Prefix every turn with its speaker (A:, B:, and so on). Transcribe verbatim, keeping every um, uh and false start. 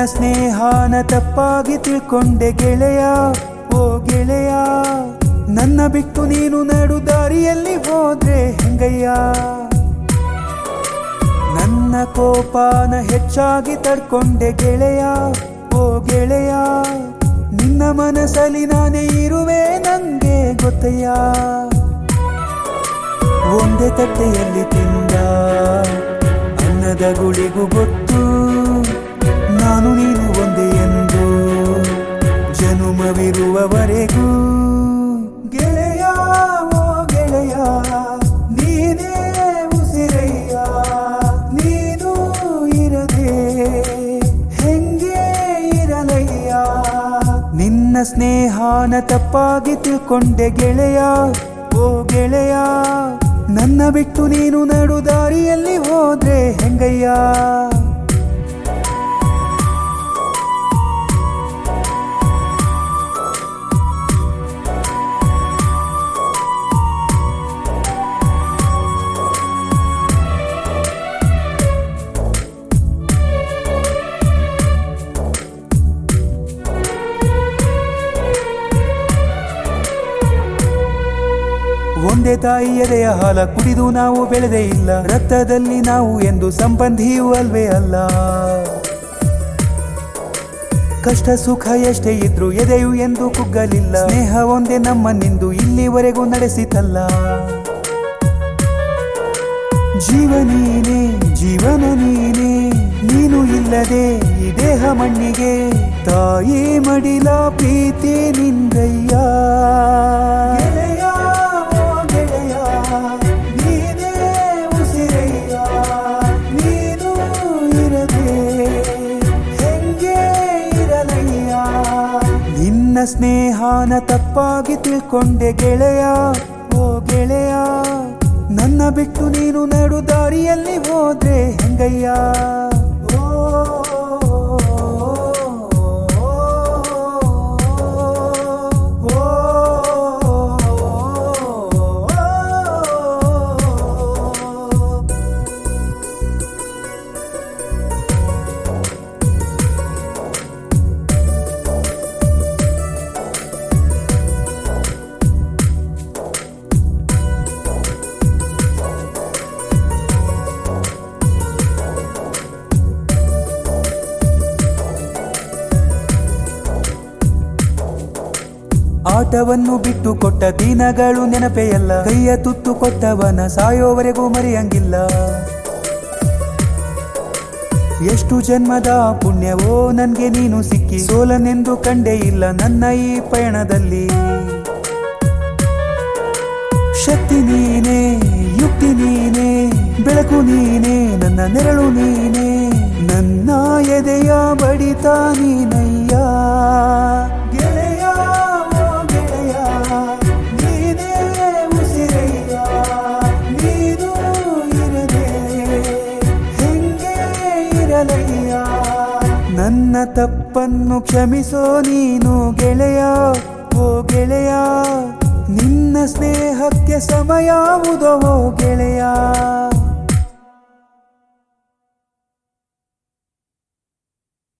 A: ಸ್ನೇಹಾನ ತಪ್ಪಾಗಿ ತಿಳ್ಕೊಂಡೆ ಗೆಳೆಯ, ಓ ಗೆಳೆಯ. ನನ್ನ ಬಿಟ್ಟು ನೀನು ನಡು ದಾರಿಯಲ್ಲಿ ಹೋದ್ರೆ ಹೆಂಗಯ್ಯ. ನನ್ನ ಕೋಪನ ಹೆಚ್ಚಾಗಿ ತಡ್ಕೊಂಡೆ ಗೆಳೆಯ, ಓ ಗೆಳೆಯ. ನಿನ್ನ ಮನಸ್ಸಲ್ಲಿ ನಾನೇ ಇರುವೆ ನಂಗೆ ಗೊತ್ತಯ್ಯ. ಒಂದೇ ತಟ್ಟೆಯಲ್ಲಿ ತಿಂದ ಅನ್ನದ ಗುಳಿಗೂ ಗೊತ್ತು, ನಾನು ನೀನು ಒಂದೇ ಎಂದು ಜನುಮವಿರುವವರೆಗೂ. ಗೆಳೆಯ, ಓ ಗೆಳೆಯ, ನೀನೇ ಉಸಿರಯ್ಯ. ನೀನು ಇರದೆ ಹೆಂಗೆ ಇರಲಯ್ಯ. ನಿನ್ನ ಸ್ನೇಹಾನ ತಪ್ಪಾಗಿ ತಿಳ್ಕೊಂಡೆ ಗೆಳೆಯ, ಓ ಗೆಳೆಯ. ನನ್ನ ಬಿಟ್ಟು ನೀನು ನಡು ದಾರಿಯಲ್ಲಿ ಹೋದ್ರೆ ಹೆಂಗಯ್ಯ. ಒಂದೇ ತಾಯಿ ಎದೆಯ ಹಾಲ ಕುಡಿದು ನಾವು ಬೆಳೆದೇ ಇಲ್ಲ, ರಕ್ತದಲ್ಲಿ ನಾವು ಎಂದು ಸಂಬಂಧಿಯೂ ಅಲ್ವೇ ಅಲ್ಲ. ಕಷ್ಟ ಸುಖ ಎಷ್ಟೇ ಇದ್ರು ಎದೆಯು ಎಂದು ಕುಗ್ಗಲಿಲ್ಲ, ಸ್ನೇಹ ಒಂದೇ ನಮ್ಮನ್ನಿಂದು ಇಲ್ಲಿವರೆಗೂ ನಡೆಸಿತಲ್ಲ. ಜೀವ ನೀನೇ, ಜೀವನ ನೀನೇ, ನೀನು ಇಲ್ಲದೆ ಈ ದೇಹ ಮಣ್ಣಿಗೆ. ತಾಯಿ ಮಡಿಲ ಪ್ರೀತಿ ನಿಂದಯ್ಯ. ನಿನ್ನ ಸ್ನೇಹಾನ ತಪ್ಪಾಗಿ ತಿಳ್ಕೊಂಡೆ ಗೆಳೆಯ, ಓ ಗೆಳೆಯ. ನನ್ನ ಬಿಟ್ಟು ನೀನು ನಡು ದಾರಿಯಲ್ಲಿ ಹೋದ್ರೆ ಹೆಂಗಯ್ಯ. ಆಟವನ್ನು ಬಿಟ್ಟು ಕೊಟ್ಟ ದಿನಗಳು ನೆನಪೆಯಲ್ಲ, ಕೈಯ ತುತ್ತು ಕೊಟ್ಟವನ ಸಾಯೋವರೆಗೂ ಮರೆಯಂಗಿಲ್ಲ. ಎಷ್ಟು ಜನ್ಮದ ಪುಣ್ಯವೋ ನನ್ಗೆ ನೀನು ಸಿಕ್ಕಿ, ಸೋಲನೆಂದು ಕಂಡೇ ಇಲ್ಲ ನನ್ನ ಈ ಪಯಣದಲ್ಲಿ. ಶಕ್ತಿ ನೀನೇ, ಯುಕ್ತಿ ನೀನೇ, ಬೆಳಕು ನೀನೇ, ನನ್ನ ನೆರಳು ನೀನೇ, ನನ್ನ ಎದೆಯ ಬಡಿತ ನೀನಯ್ಯ. ಗೆಳೆಯ, ಓ ಗೆಳೆಯ, ನೀನೇ ಉಸಿರಯ್ಯ. ನೀನು ಇರದೆ ಹೆಂಗೆ ಇರಲಯ್ಯ. ನನ್ನ ತಪ್ಪನ್ನು ಕ್ಷಮಿಸೋ ನೀನು ಗೆಳೆಯ, ಓ ಗೆಳೆಯ. ನಿನ್ನ ಸ್ನೇಹಕ್ಕೆ ಸಮಯಾವುದೋ ಗೆಳೆಯ.